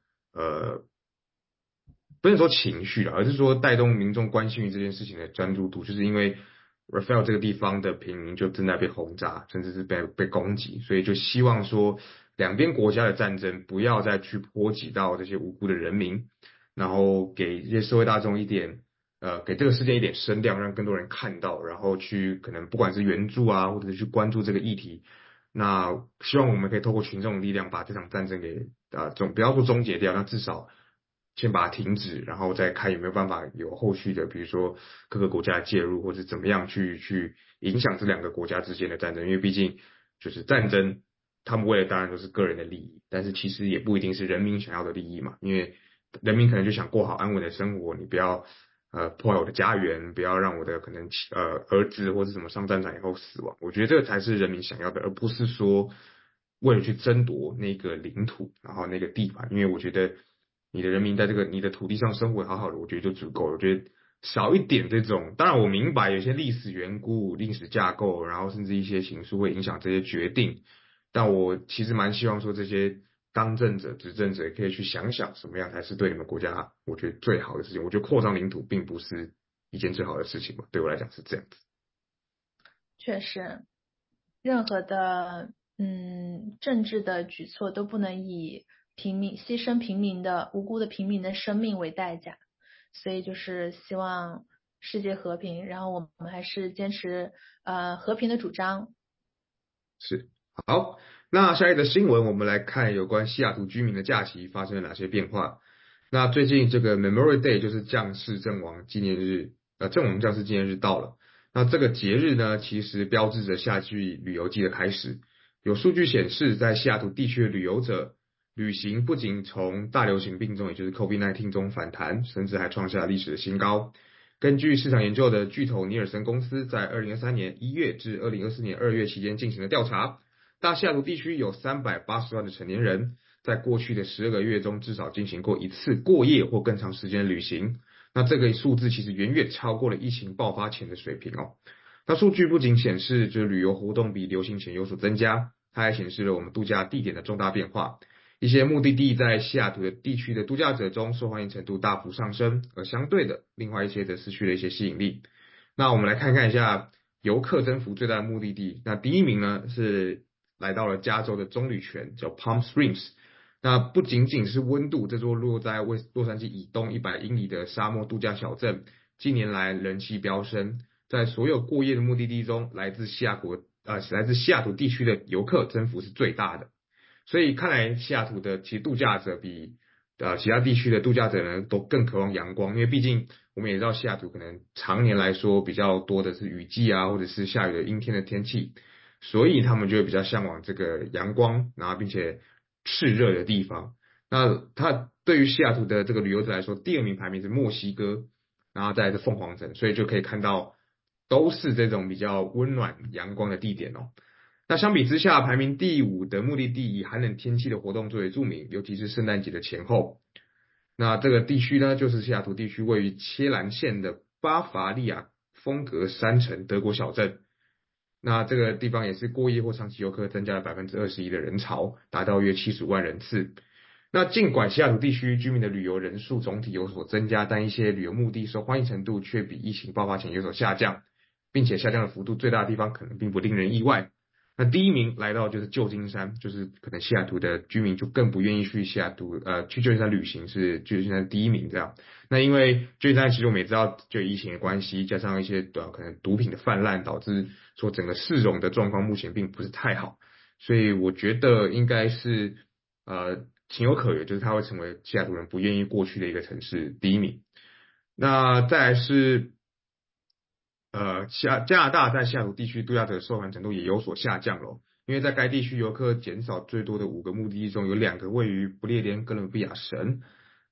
不是说情绪了，而是说带动民众关心于这件事情的专注度，就是因为 Rafale 这个地方的平民就正在被轰炸，甚至是被攻击，所以就希望说两边国家的战争不要再去波及到这些无辜的人民，然后给这些社会大众一点给这个事件一点声量，让更多人看到，然后去可能不管是援助啊，或者是去关注这个议题。那希望我们可以透过群众的力量，把这场战争给不要说终结掉，那至少先把它停止，然后再看有没有办法有后续的，比如说各个国家的介入，或者怎么样去影响这两个国家之间的战争。因为毕竟就是战争，他们为了当然都是个人的利益，但是其实也不一定是人民想要的利益嘛。因为人民可能就想过好安稳的生活，你不要破坏我的家园，不要让我的可能儿子或者什么上战场以后死亡。我觉得这个才是人民想要的，而不是说为了去争夺那个领土，然后那个地盘。因为我觉得你的人民在你的土地上生活好好的，我觉得就足够了。我觉得少一点这种，当然我明白有些历史缘故、历史架构，然后甚至一些情愫会影响这些决定，但我其实蛮希望说这些当政者、执政者也可以去想想什么样才是对你们国家我觉得最好的事情。我觉得扩张领土并不是一件最好的事情嘛，对我来讲是这样子。 确实，任何的政治的举措都不能以牺牲无辜的平民的生命为代价，所以就是希望世界和平，然后我们还是坚持和平的主张。 是，好，那下一则新闻我们来看有关西雅图居民的假期发生了哪些变化。那最近这个 Memorial Day 就是将士阵亡纪念日，阵亡将士纪念日到了。那这个节日呢，其实标志着夏季旅游季的开始。有数据显示，在西雅图地区的旅游者旅行不仅从大流行病中，也就是 COVID-19 中反弹，甚至还创下历史的新高。根据市场研究的巨头尼尔森公司在2023年1月至2024年2月期间进行的调查，大西雅图地区有380万的成年人，在过去的12个月中至少进行过一次过夜或更长时间的旅行。那这个数字其实远远超过了疫情爆发前的水平哦。那数据不仅显示就是旅游活动比流行前有所增加，它还显示了我们度假地点的重大变化。一些目的地在西雅图的地区的度假者中受欢迎程度大幅上升，而相对的，另外一些则失去了一些吸引力。那我们来看看一下游客增幅最大的目的地。那第一名呢是来到了加州的棕榈泉，叫 Palm Springs。那不仅仅是温度，这座落在洛杉矶以东100英里的沙漠度假小镇，近年来人气飙升。在所有过夜的目的地中，来自西雅图地区的游客增幅是最大的。所以看来西雅图的其实度假者比其他地区的度假者呢都更渴望阳光，因为毕竟我们也知道西雅图可能常年来说比较多的是雨季啊，或者是下雨的阴天的天气，所以他们就会比较向往这个阳光，然后并且炽热的地方。那它对于西雅图的这个旅游者来说，第2名排名是墨西哥，然后再来是凤凰城，所以就可以看到都是这种比较温暖阳光的地点哦。那相比之下，排名第5的目的地以寒冷天气的活动最为著名，尤其是圣诞节的前后。那这个地区呢，就是西雅图地区位于切兰县的巴伐利亚风格山城德国小镇。那这个地方也是过夜或长期游客增加了21%的人潮，达到约75万人次。那尽管西雅图地区居民的旅游人数总体有所增加，但一些旅游目的受欢迎程度却比疫情爆发前有所下降，并且下降的幅度最大的地方可能并不令人意外。那第1名来到就是旧金山，就是可能西雅图的居民就更不愿意去西雅图去旧金山旅行，是旧金山第1名这样。那因为旧金山其实我们也知道，就疫情的关系，加上一些可能毒品的泛滥，导致说整个市容的状况目前并不是太好，所以我觉得应该是情有可原，就是它会成为西雅图人不愿意过去的一个城市第1名。那再来是加拿大在西雅图地区度假者的受欢迎程度也有所下降了，因为在该地区游客减少最多的5个目的地中，有2个位于不列颠哥伦比亚省。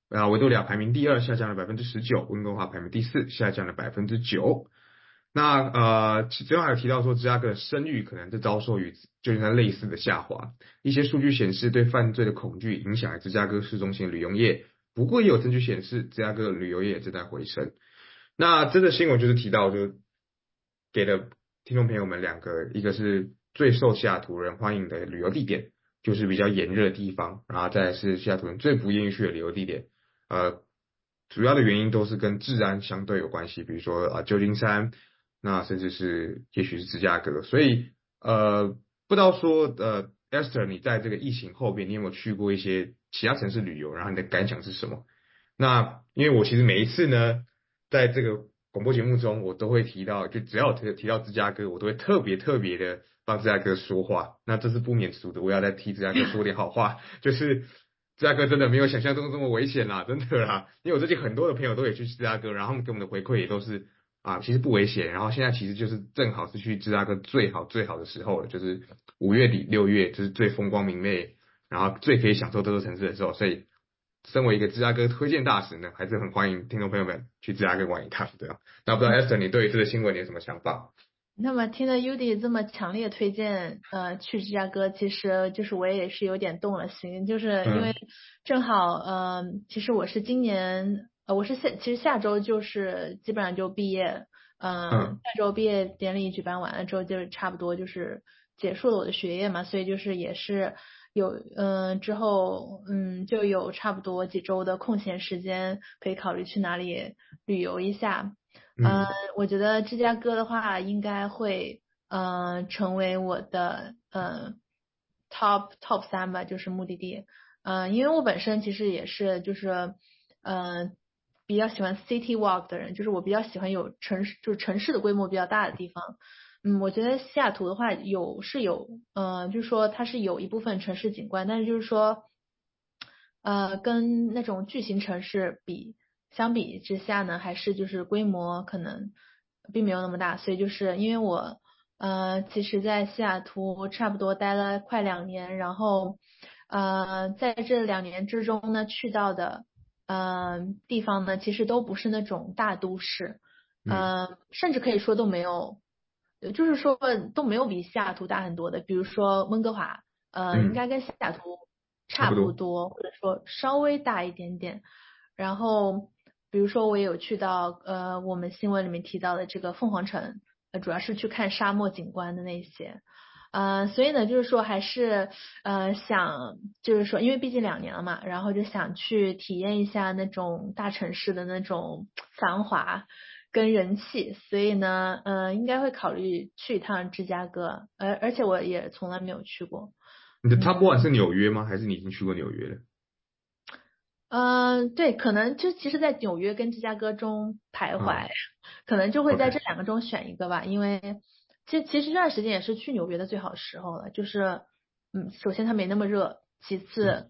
维多利亚排名第2，下降了19%，温哥华排名第4，下降了9%。那其中还有提到说，芝加哥的声誉可能在遭受与旧金山类似的下滑。一些数据显示，对犯罪的恐惧影响了芝加哥市中心的旅游业。不过也有证据显示，芝加哥的旅游业也正在回升。那这个新闻就是提到，就给了听众朋友们2个，一个是最受西雅图人欢迎的旅游地点，就是比较炎热的地方，然后再来是西雅图人最不愿意去的旅游地点。主要的原因都是跟治安相对有关系，比如说旧金山。那甚至是也许是芝加哥，所以不知道说Esther 你在这个疫情后边，你有没有去过一些其他城市旅游，然后你的感想是什么？那因为我其实每一次呢，在这个广播节目中，我都会提到，就只要提到芝加哥，我都会特别的帮芝加哥说话。那这是不免俗的，我要再替芝加哥说点好话，就是芝加哥真的没有想象中这么危险啦，真的啦。因为我最近很多的朋友都也去芝加哥，然后他们给我们的回馈也都是其实不危险，然后现在其实就是正好是去芝加哥最好的时候了，就是5月底6月，就是最风光明媚，然后最可以享受这座城市的时候。所以身为一个芝加哥推荐大使呢，还是很欢迎听众朋友们去芝加哥玩一趟，对吧？那不知道 Esther 你对于这个新闻你有什么想法？ 那么听了 Udy 这么强烈推荐去芝加哥，其实就是我也是有点动了心，就是因为正好其实我是今年其实下周就是基本上就毕业，下周毕业典礼举办完了之后，就差不多就是结束了我的学业嘛，所以就是也是有之后就有差不多几周的空闲时间可以考虑去哪里旅游一下。我觉得芝加哥的话应该会成为我的top 3吧，就是目的地。因为我本身其实也是就是比较喜欢 city walk 的人，就是我比较喜欢有城市的规模比较大的地方。我觉得西雅图的话就是说它是有一部分城市景观，但是就是说跟那种巨型城市相比之下呢，还是就是规模可能并没有那么大，所以就是因为我其实在西雅图差不多待了快2年，然后在这2年之中呢，去到的地方呢，其实都不是那种大都市，甚至可以说都没有，就是说都没有比西雅图大很多的，比如说温哥华，应该跟西雅图差不多，或者说稍微大一点点。然后比如说我也有去到我们新闻里面提到的这个凤凰城，主要是去看沙漠景观的那些。所以呢，就是说还是想就是说，因为毕竟2年了嘛，然后就想去体验一下那种大城市的那种繁华跟人气，所以呢，应该会考虑去一趟芝加哥，而且我也从来没有去过。 你的 top 1是纽约吗？还是你已经去过纽约了？ 对，可能就其实在纽约跟芝加哥中徘徊，可能就会在这2个中选一个吧，因为其实这段时间也是去纽约的最好的时候了，就是首先它没那么热，其次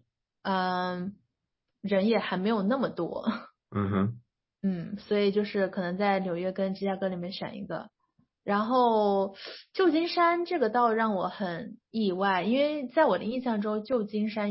人也还没有那么多，所以就是可能在纽约跟芝加哥里面选一个。然后旧金山这个倒让我很意外，因为在我的印象中，旧金山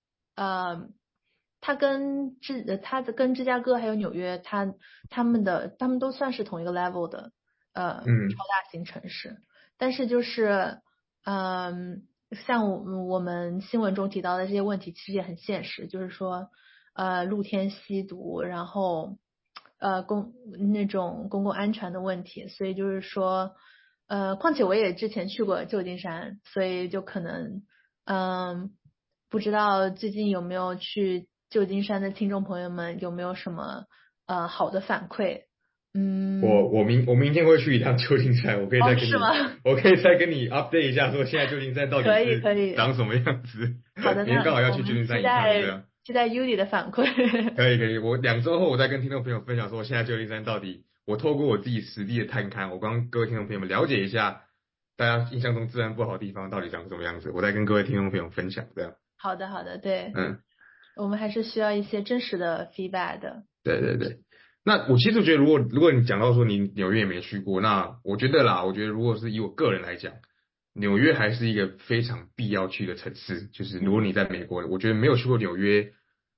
它跟芝加哥还有纽约，他们都算是同一个 level 的超大型城市，但是就是像我们新闻中提到的这些问题，其实也很现实，就是说露天吸毒，然后那种公共安全的问题，所以就是说况且我也之前去过旧金山，所以就可能不知道最近有没有去旧金山的听众朋友们有没有什么好的反馈？ 我明天会去一趟旧金山，我可以再跟你， 是吗？ 我可以再跟你 update 一下，说现在旧金山到底是长什么样子。 好的， 明天刚好要去旧金山一趟，这样。 期待 Udy 的反馈。 可以，我2周后我再跟听众朋友分享说，现在旧金山到底，我透过我自己实地的探勘，我帮各位听众朋友们了解一下，大家印象中治安不好的地方到底长什么样子，我再跟各位听众朋友分享，这样。 好的，对，我们还是需要一些真实的 feedback 的。 对。那我其实觉得，如果你讲到说你纽约也没去过，那我觉得如果是以我个人来讲，纽约还是一个非常必要去的城市。就是如果你在美国，我觉得没有去过纽约，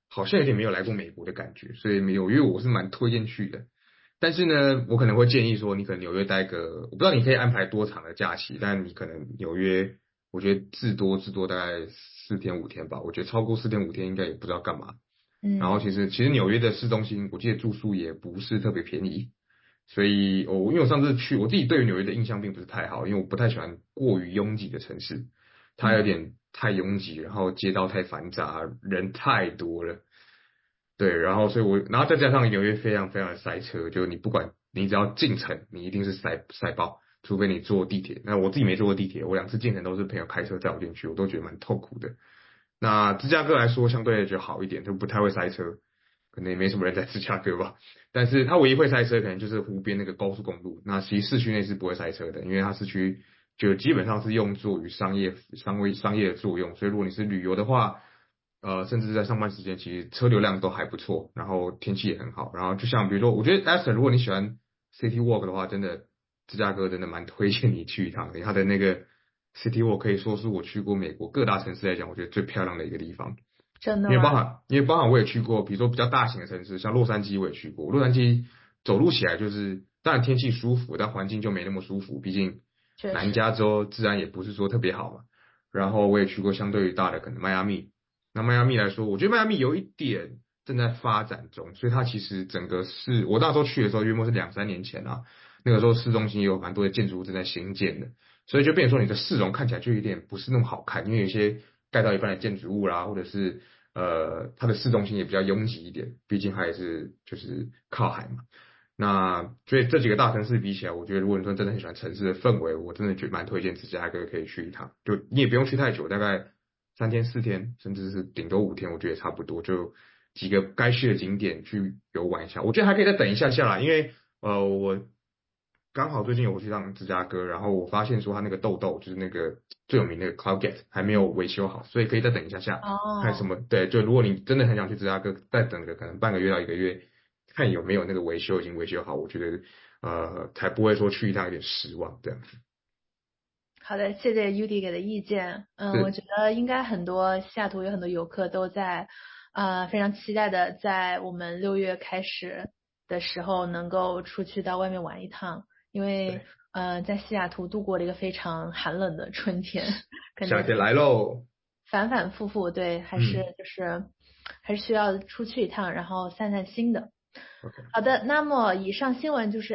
好像有点没有来过美国的感觉，所以纽约我是蛮推荐去的。但是呢，我可能会建议说，你可能纽约待个，我不知道你可以安排多长的假期，但你可能纽约，我觉得至多大概4天5天吧。我觉得超过4天5天应该也不知道干嘛。然后其实纽约的市中心，我记得住宿也不是特别便宜，所以因为我上次去，我自己对于纽约的印象并不是太好，因为我不太喜欢过于拥挤的城市，它有点太拥挤，然后街道太繁杂，人太多了。对，然后然后再加上纽约非常非常的塞车，就你只要进城，你一定是塞爆，除非你坐地铁。那我自己没坐过地铁，我2次进城都是朋友开车载我进去，我都觉得蛮痛苦的。那芝加哥来说相对就好一点，就不太会塞车，可能也没什么人在芝加哥吧。但是它唯一会塞车可能就是湖边那个高速公路，那其实市区内是不会塞车的，因为它市区就基本上是用作于商业的作用，所以如果你是旅游的话，甚至在上班时间，其实车流量都还不错，然后天气也很好。然后就像比如说，我觉得 Aston 如果你喜欢 City Walk 的话，真的芝加哥真的蛮推荐你去一趟的。它的那个 City Walk 可以说是我去过美国各大城市来讲，我觉得最漂亮的一个地方。 真的吗？ 因为包含我也去过，比如说比较大型的城市，像洛杉矶我也去过。洛杉矶走路起来就是当然天气舒服，但环境就没那么舒服，毕竟南加州治安也不是说特别好嘛。然后我也去过相对于大的可能迈阿密。那迈阿密来说，我觉得迈阿密有一点正在发展中，所以它其实整个我那时候去的时候，约莫是2、3年前啊，那个时候市中心也有蛮多的建筑物正在兴建的，所以就变成说你的市容看起来就有点不是那么好看，因为有些盖到一半的建筑物啦，或者是它的市中心也比较拥挤一点，毕竟它也是就是靠海嘛。那所以这几个大城市比起来，我觉得如果你说真的很喜欢城市的氛围，我真的蛮推荐芝加哥可以去一趟。就你也不用去太久，大概3天4天，甚至是顶多5天，我觉得也差不多。就几个该去的景点去游玩一下，我觉得还可以再等一下下啦，因为我刚好最近有去趟芝加哥，然后我发现说它那个豆豆就是那个最有名的 Cloud Gate 还没有维修好，所以可以再等一下下，看什么对，就如果你真的很想去芝加哥，再等个可能半个月到1个月。看有没有那个已经维修好，我觉得才不会说去一趟有点失望这样子。 好的，谢谢 Udi 给的意见。我觉得应该很多西雅图有很多游客都在非常期待的在我们6月开始的时候能够出去到外面玩一趟，因为在西雅图度过了一个非常寒冷的春天， 夏天来喽， 反反复复，对，还是需要出去一趟，然后散散心的。好的，那么以上新闻就是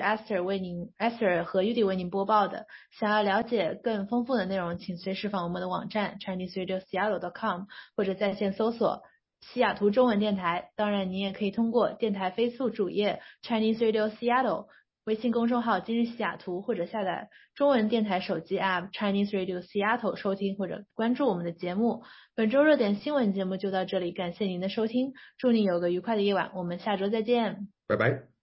Esther 和 Udi 为您播报的。想要了解更丰富的内容，请随时访问我们的网站 ChineseRadioSeattle.com 或者在线搜索西雅图中文电台。当然，您也可以通过电台Facebook主页 Chinese Radio Seattle、微信公众号今日西雅图或者下载中文电台手机 App Chinese Radio Seattle 收听或者关注我们的节目。本周热点新闻节目就到这里，感谢您的收听，祝您有个愉快的夜晚，我们下周再见， 拜拜。